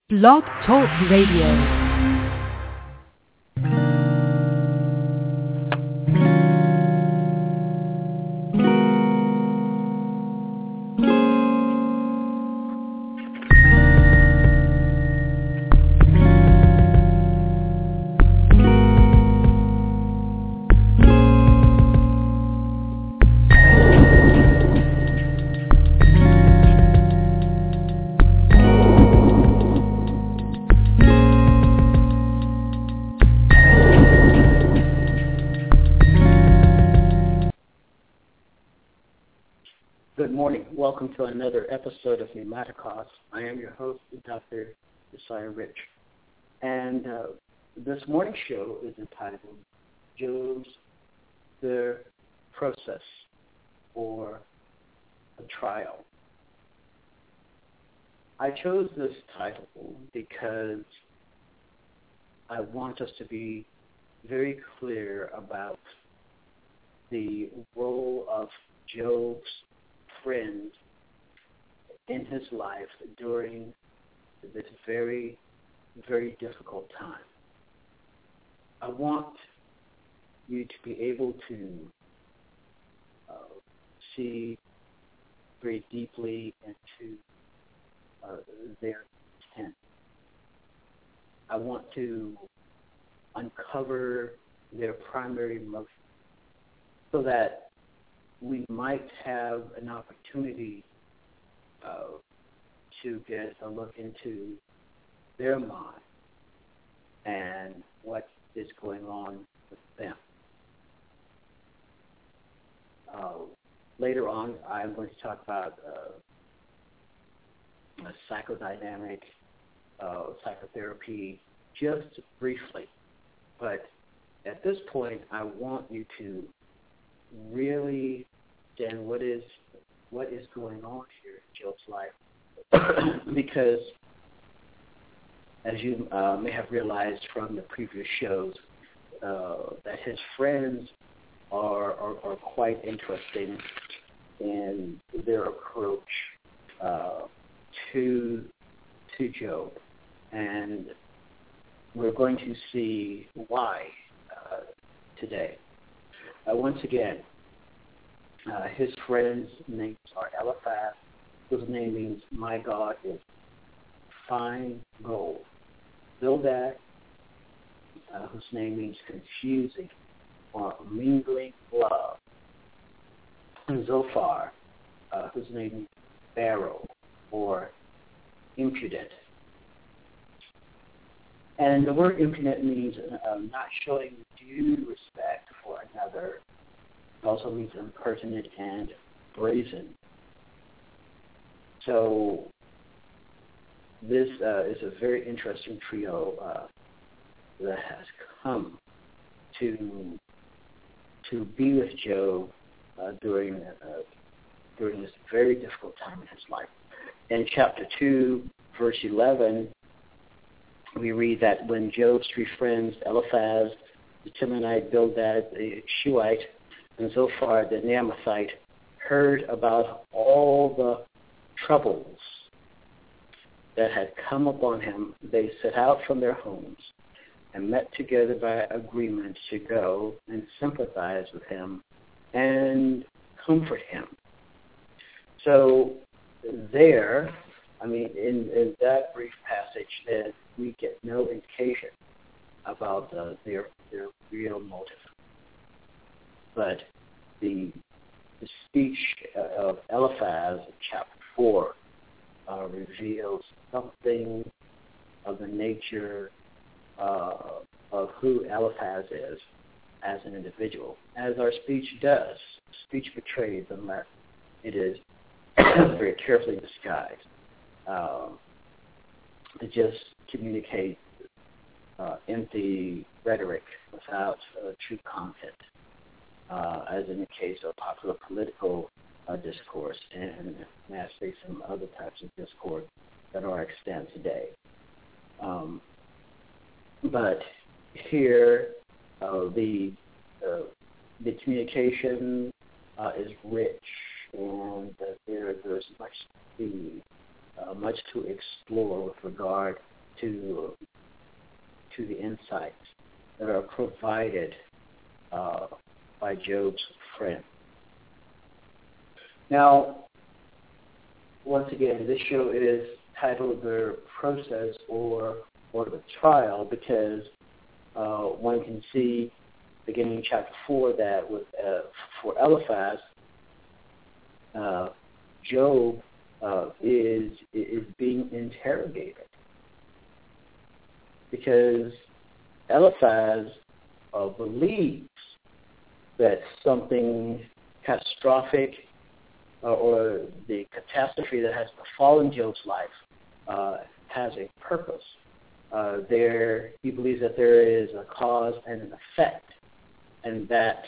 Blog Talk Radio. Welcome to another episode of Pneumaticos. I am your host, Dr. Josiah Rich. And this morning's show is entitled Job's The Process, or a Trial. I chose this title because I want us to be very clear about the role of Job's friend in his life during this very, very difficult time. I want you to be able to see very deeply into their intent. I want to uncover their primary motive so that we might have an opportunity to get a look into their mind and what is going on with them. Later on, I'm going to talk about psychodynamic psychotherapy just briefly. But at this point, I want you to really understand what is going on here in Job's life, because as you may have realized from the previous shows, that his friends are quite interesting in their approach to Job, and we're going to see why today. Once again, his friends' names are Eliphaz, whose name means my God is fine gold. Bildad, whose name means confusing or mingling love. And Zophar, whose name means barrow or impudent. And the word impudent means not showing due respect for another. It also means impertinent and brazen. So this is a very interesting trio that has come to be with Job during this very difficult time in his life. In chapter 2, verse 11, we read that when Job's three friends, Eliphaz, the Temanite, Bildad, the Shuhite, and Zophar, the Naamathite, heard about all the troubles that had come upon him, they set out from their homes and met together by agreement to go and sympathize with him and comfort him. So there, in that brief passage, that we get no indication about their real motive. But the speech of Eliphaz in chapter 4 reveals something of the nature of who Eliphaz is as an individual, as our speech does. Speech betrays unless it is very carefully disguised. It just communicates empty rhetoric without true content. As in the case of popular political discourse and, may I say, some other types of discourse that are extant today. But here, the communication is rich, and there's much to explore with regard to the insights that are provided by Job's friend. Now, once again, this show is titled The Process or the Trial because one can see, beginning in chapter 4, that for Eliphaz, Job is being interrogated because Eliphaz believes that something catastrophic or the catastrophe that has befallen Job's life has a purpose. He believes that there is a cause and an effect, and that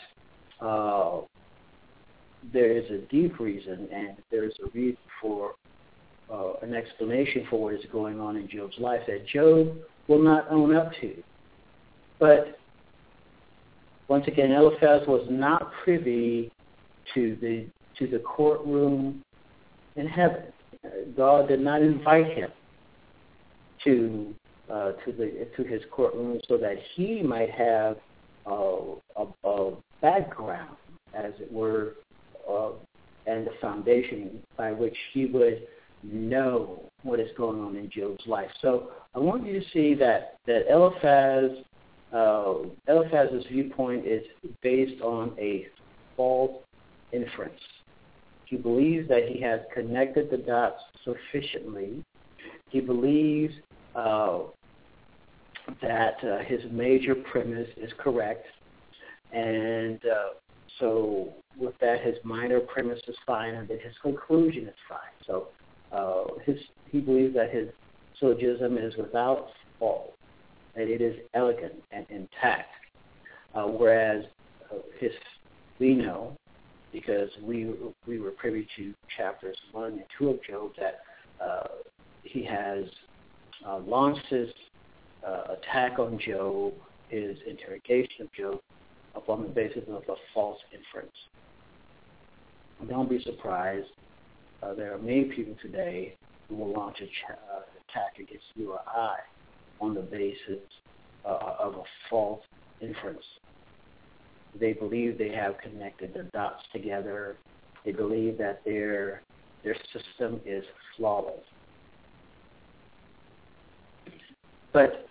there is a deep reason and there is a reason for an explanation for what is going on in Job's life that Job will not own up to. But once again, Eliphaz was not privy to the courtroom in heaven. God did not invite him to his courtroom so that he might have a background, as it were, and the foundation by which he would know what is going on in Job's life. So I want you to see that Eliphaz's viewpoint is based on a false inference. He believes that he has connected the dots sufficiently. He believes that his major premise is correct, and so with that, his minor premise is fine, and that his conclusion is fine. So he believes that his syllogism is without fault, that it is elegant and intact, whereas we know, because we were privy to chapters 1 and 2 of Job, that he has launched his attack on Job, his interrogation of Job, upon the basis of a false inference. Don't be surprised. There are many people today who will launch an attack against you or I on the basis of a false inference. They believe they have connected the dots together. They believe that their system is flawless. But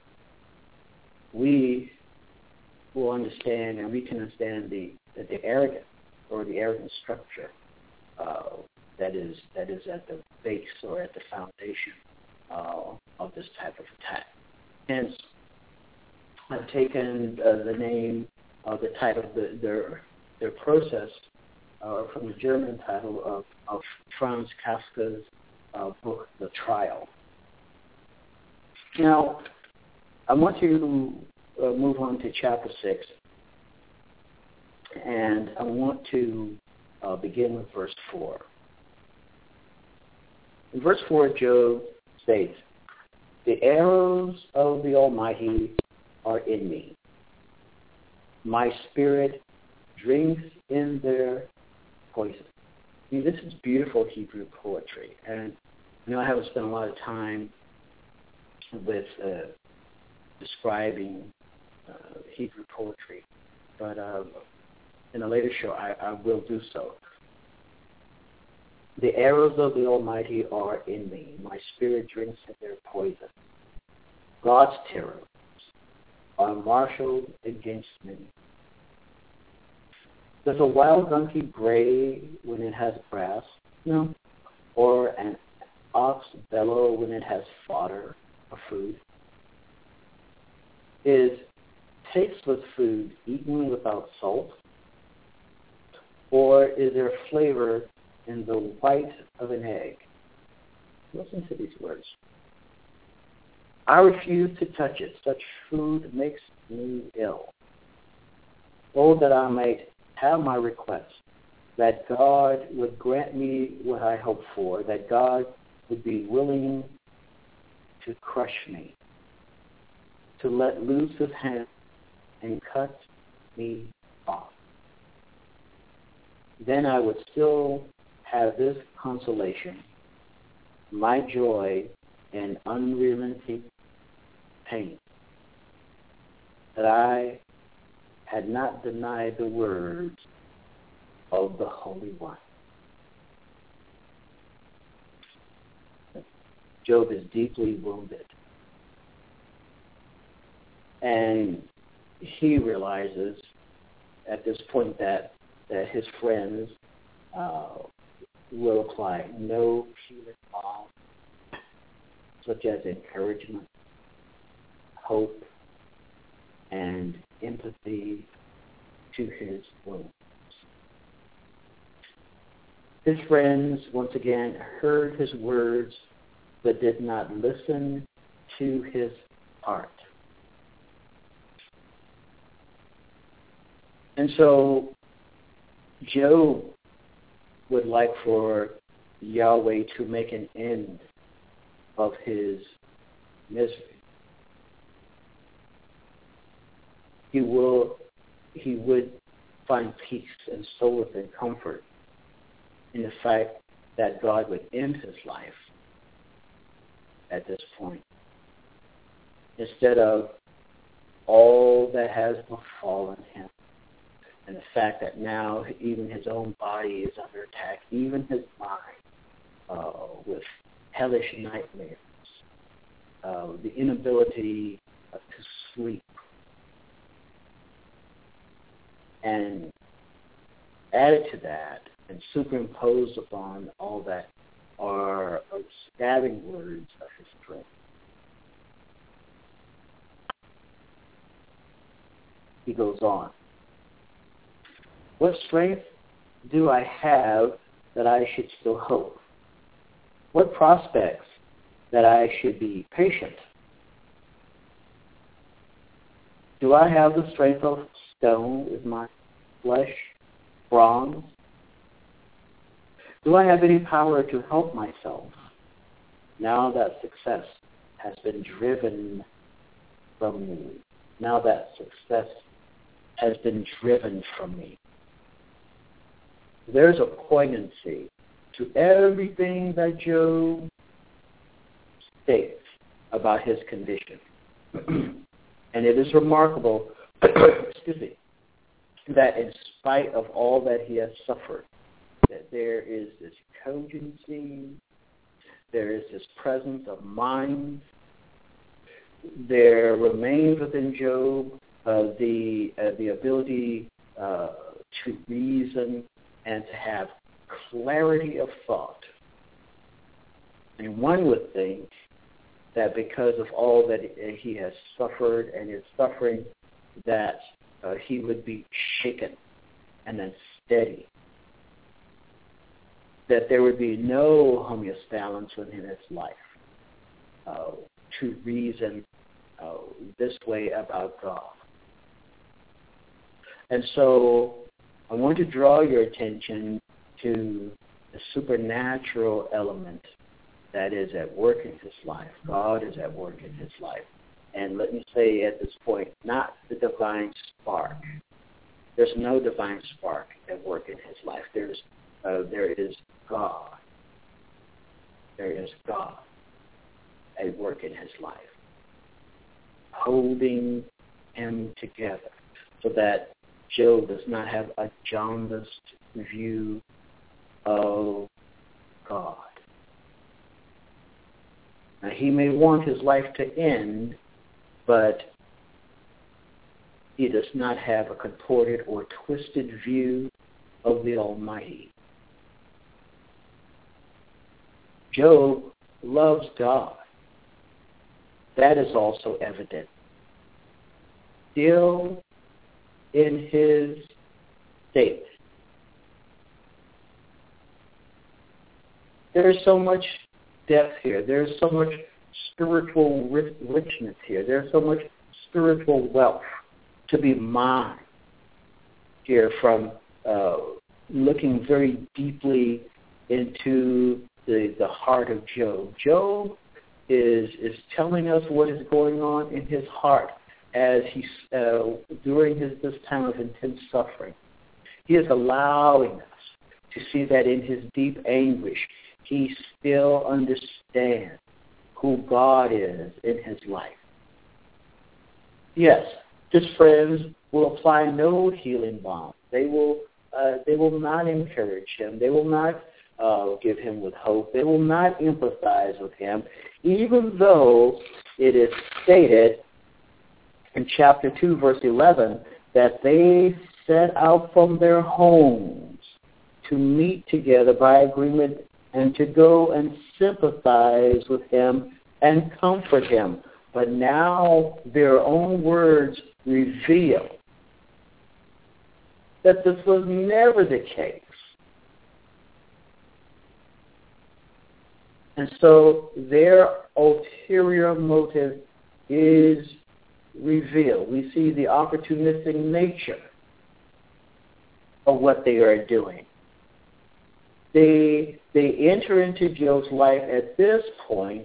we will understand, and we can understand the arrogant or the arrogant structure that is at the base or at the foundation of this type of attack. Hence, I've taken the name, the title, their process from the German title of Franz Kafka's book, The Trial. Now, I want to move on to chapter 6, and I want to begin with verse 4. In verse 4, Job states, "The arrows of the Almighty are in me. My spirit drinks in their poison." I mean, this is beautiful Hebrew poetry, and I haven't spent a lot of time with describing Hebrew poetry, but in a later show I will do so. "The arrows of the Almighty are in me. My spirit drinks in their poison. God's terrors are marshaled against me. Does a wild donkey bray when it has grass? No. Or an ox bellow when it has fodder or food? Is tasteless food eaten without salt? Or is there flavor in the white of an egg?" Listen to these words. "I refuse to touch it. Such food makes me ill. Oh, that I might have my request, that God would grant me what I hope for, that God would be willing to crush me, to let loose his hand and cut me off. Then I would still have this consolation, my joy and unrelenting that I had not denied the words of the Holy One. Job is deeply wounded. And he realizes at this point that his friends will apply no healing balm, such as encouragement, hope, and empathy to his wounds. His friends, once again, heard his words, but did not listen to his heart. And so Job would like for Yahweh to make an end of his misery. He would find peace and solace and comfort in the fact that God would end his life at this point, instead of all that has befallen him, and the fact that now even his own body is under attack, even his mind, with hellish nightmares, the inability to sleep. And added to that and superimposed upon all that are stabbing words of his friend. He goes on. What strength do I have that I should still hope? What prospects that I should be patient? Do I have the strength of stone? Is my flesh bronze? Do I have any power to help myself now that success has been driven from me? Now that success has been driven from me. There's a poignancy to everything that Job states about his condition. And it is remarkable, that in spite of all that he has suffered, that there is this cogency, there is this presence of mind, there remains within Job the ability to reason and to have clarity of thought. And one would think that because of all that he has suffered and is suffering, that he would be shaken and then steady, that there would be no homeostasis within his life to reason this way about God. And so I want to draw your attention to the supernatural element that is at work in his life. God is at work in his life. And let me say at this point, not the divine spark. There's no divine spark at work in his life. There is God. There is God at work in his life, holding him together so that Job does not have a jaundiced view of God. Now, he may want his life to end, but he does not have a contorted or twisted view of the Almighty. Job loves God. That is also evident. Still in his state. There is so much depth here. There is so much spiritual richness here. There is so much spiritual wealth to be mined here from looking very deeply into the heart of Job. Job is telling us what is going on in his heart as he's during this time of intense suffering. He is allowing us to see that in his deep anguish, he still understands who God is in his life. Yes, His friends will apply no healing balm. They will not encourage him. They will not give him with hope. They will not empathize with him, even though it is stated in chapter 2, verse 11, that they set out from their homes to meet together by agreement and to go and sympathize with him and comfort him. But now their own words reveal that this was never the case. And so their ulterior motive is revealed. We see the opportunistic nature of what they are doing. They enter into Job's life at this point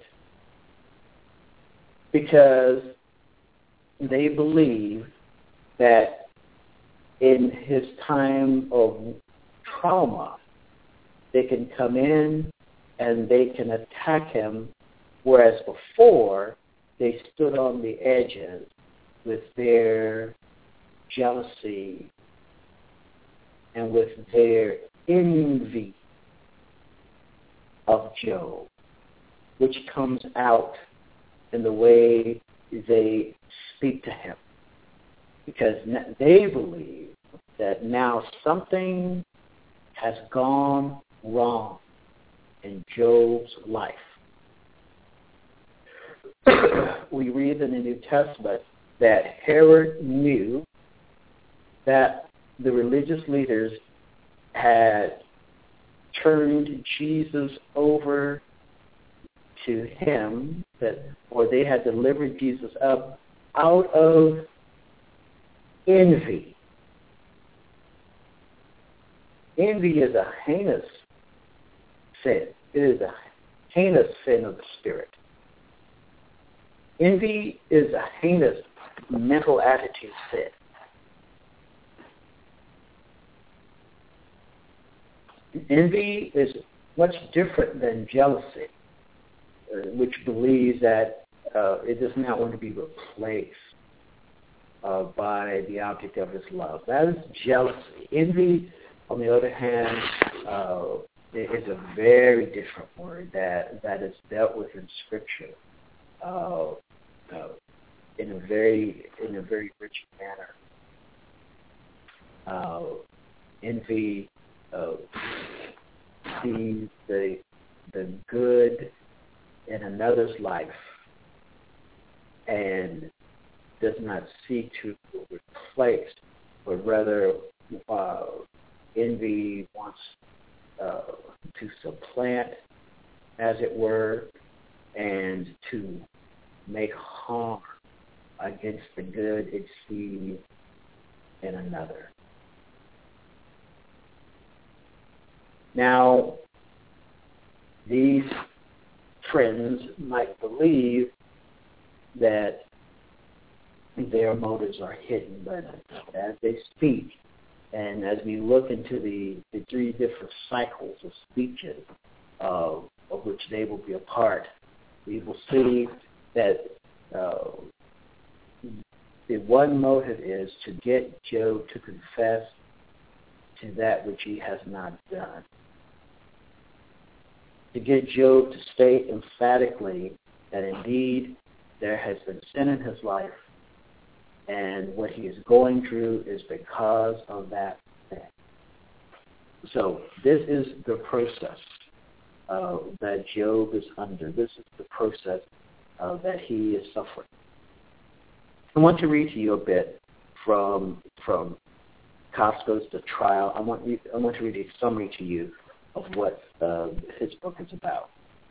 because they believe that in his time of trauma, they can come in and they can attack him, whereas before they stood on the edges with their jealousy and with their envy of Job, which comes out in the way they speak to him, because they believe that now something has gone wrong in Job's life. We read in the New Testament that Herod knew that the religious leaders had turned Jesus over to him, or they had delivered Jesus up out of envy. Envy is a heinous sin. It is a heinous sin of the spirit. Envy is a heinous mental attitude sin. Envy is much different than jealousy, which believes that it does not want to be replaced by the object of his love. That is jealousy. Envy, on the other hand, is a very different word that is dealt with in Scripture in a very rich manner. Envy sees the good in another's life and does not seek to replace, but rather envy wants to supplant, as it were, and to make harm against the good it sees in another. Now, these friends might believe that their motives are hidden, but as they speak, and as we look into the three different cycles of speeches of which they will be a part, we will see that the one motive is to get Job to confess to that which he has not done. To get Job to state emphatically that indeed there has been sin in his life, and what he is going through is because of that sin. So this is the process that Job is under. This is the process that he is suffering. I want to read to you a bit from Costco's The Trial. I want to read a summary to you of what his book is about.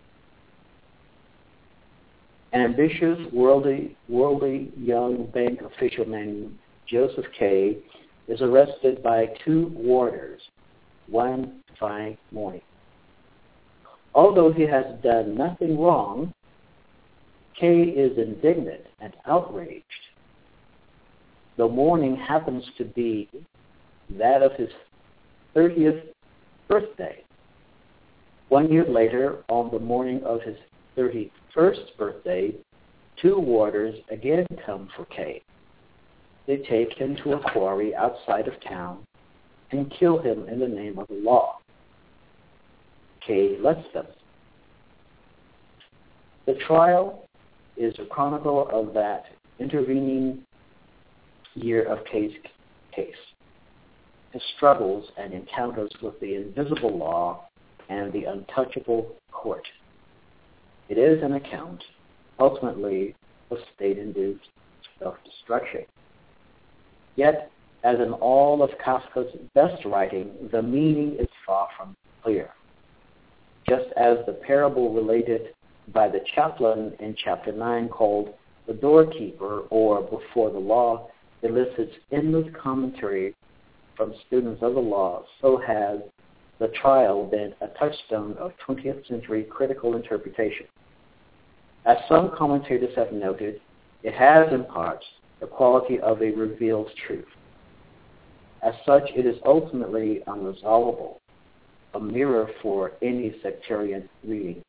An ambitious, worldly young bank official named Joseph K. is arrested by two warders one fine morning. Although he has done nothing wrong, K is indignant and outraged. The morning happens to be that of his 30th birthday. 1 year later, on the morning of his 31st birthday, two warders again come for K. they take him to a quarry outside of town and kill him in the name of the law. Kay lets them. The trial is a chronicle of that intervening year of Kay's case, his struggles and encounters with the invisible law and the untouchable court. It is an account, ultimately, of state-induced self-destruction. Yet, as in all of Kafka's best writing, the meaning is far from clear. Just as the parable related by the chaplain in chapter 9 called The Doorkeeper or Before the Law elicits endless commentary from students of the law, so has the trial been a touchstone of 20th century critical interpretation. As some commentators have noted, it has in parts the quality of a revealed truth. As such, it is ultimately unresolvable, a mirror for any sectarian reading.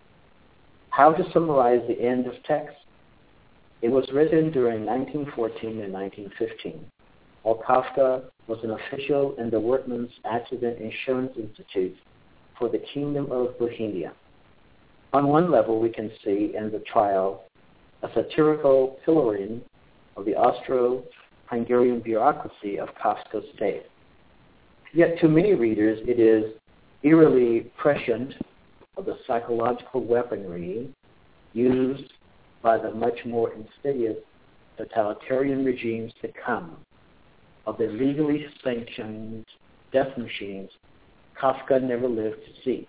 How to summarize the end of text? It was written during 1914 and 1915, while Kafka was an official in the Workmen's Accident Insurance Institute for the Kingdom of Bohemia. On one level, we can see in the trial a satirical pillorying of the Austro-Hungarian bureaucracy of Kafka's day. Yet to many readers, it is eerily prescient of the psychological weaponry used by the much more insidious totalitarian regimes to come, of the legally sanctioned death machines Kafka never lived to see.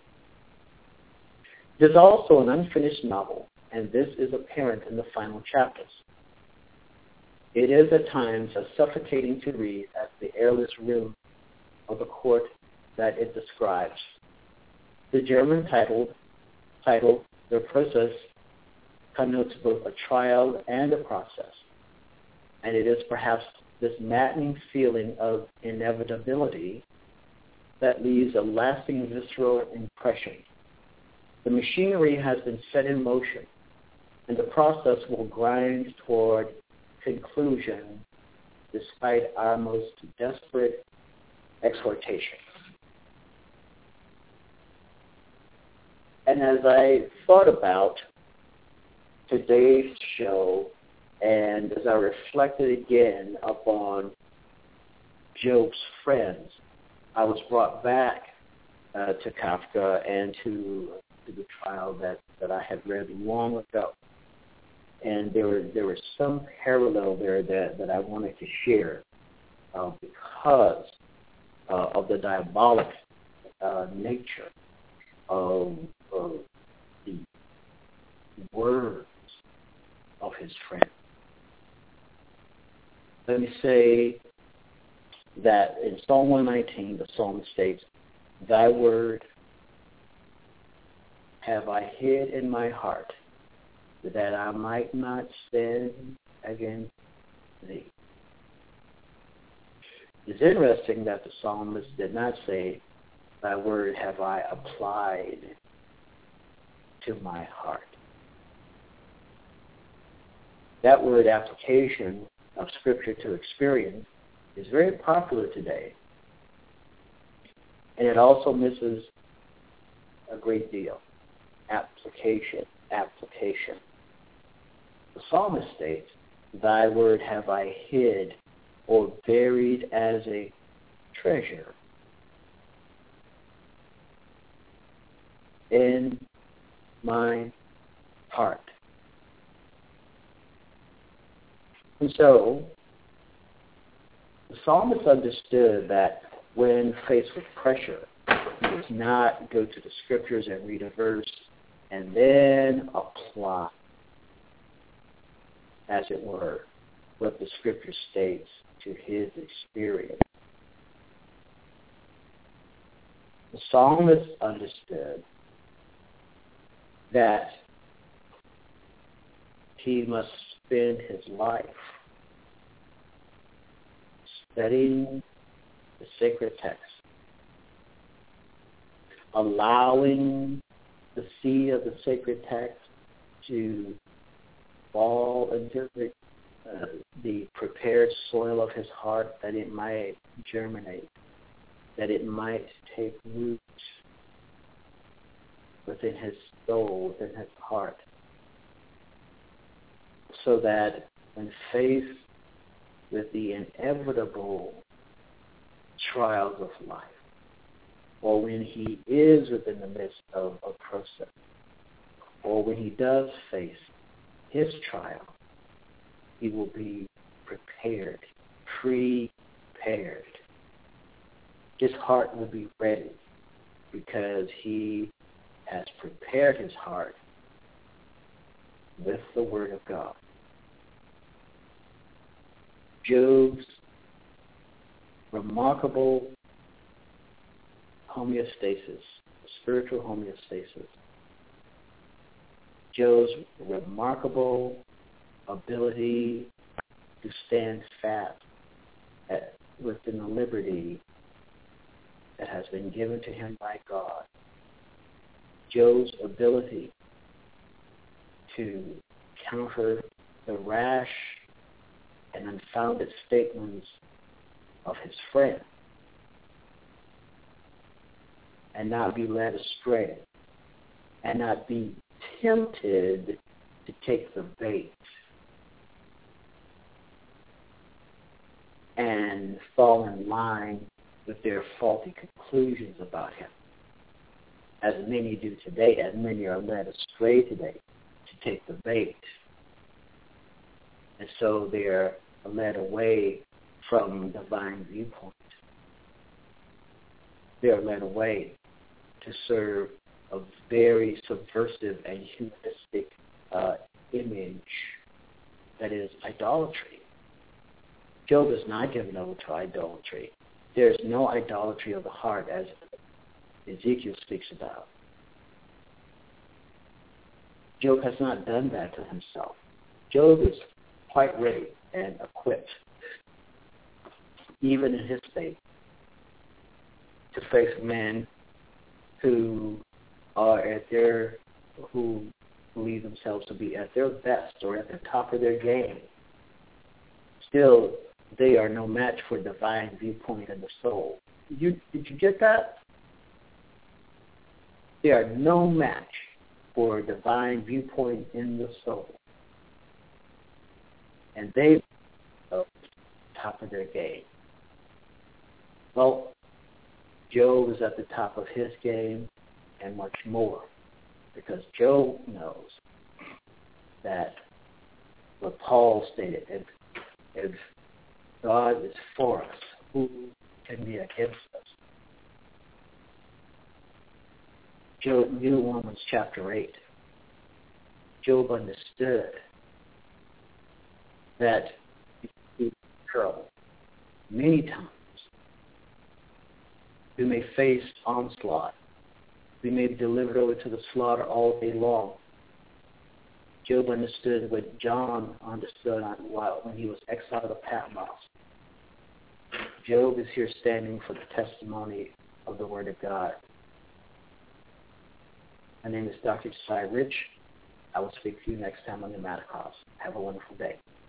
It is also an unfinished novel, and this is apparent in the final chapters. It is at times as suffocating to read as the airless room of the court that it describes. The German title, Der Prozess, connotes both a trial and a process, and it is perhaps this maddening feeling of inevitability that leaves a lasting visceral impression. The machinery has been set in motion, and the process will grind toward conclusion despite our most desperate exhortation. And as I thought about today's show, and as I reflected again upon Job's friends, I was brought back to Kafka and to the trial that I had read long ago. And there was some parallel there that I wanted to share because of the diabolic nature of the words of his friend. Let me say that in Psalm 119, the psalmist states, "Thy word have I hid in my heart, that I might not sin against thee." It's interesting that the psalmist did not say, "Thy word have I applied to my heart." That word application of Scripture to experience is very popular today. And it also misses a great deal. Application. The psalmist states, "Thy word have I hid or buried as a treasure in my heart." And so, the psalmist understood that when faced with pressure, he does not go to the Scriptures and read a verse and then apply, as it were, what the Scripture states to his experience. The psalmist understood that he must spend his life studying the sacred text, allowing the seed of the sacred text to fall into the prepared soil of his heart, that it might germinate, that it might take root within his soul, within his heart, so that when faced with the inevitable trials of life, or when he is within the midst of a process, or when he does face his trial, he will be prepared. His heart will be ready because he has prepared his heart with the Word of God. Job's remarkable homeostasis, spiritual homeostasis, Job's remarkable ability to stand fast within the liberty that has been given to him by God. Job's ability to counter the rash and unfounded statements of his friend and not be led astray and not be tempted to take the bait and fall in line with their faulty conclusions about him, as many do today, as many are led astray today to take the bait. And so they're led away from divine viewpoint. They're led away to serve a very subversive and humanistic image that is idolatry. Job is not given over to idolatry. There's no idolatry of the heart, as Ezekiel speaks about. Job has not done that to himself. Job is quite ready and equipped, even in his state, to face men who believe themselves to be at their best or at the top of their game. Still, they are no match for divine viewpoint in the soul. Did you get that? They are no match for divine viewpoint in the soul. And they are at the top of their game. Well, Job is at the top of his game and much more, because Job knows that what Paul stated, if God is for us, who can be against us? Job knew Romans chapter 8. Job understood that he trouble many times. We may face onslaught. We may be delivered over to the slaughter all day long. Job understood what John understood when he was exiled of Patmos. Job is here standing for the testimony of the Word of God. My name is Dr. Josiah Rich. I will speak to you next time on the Mattercast. Have a wonderful day.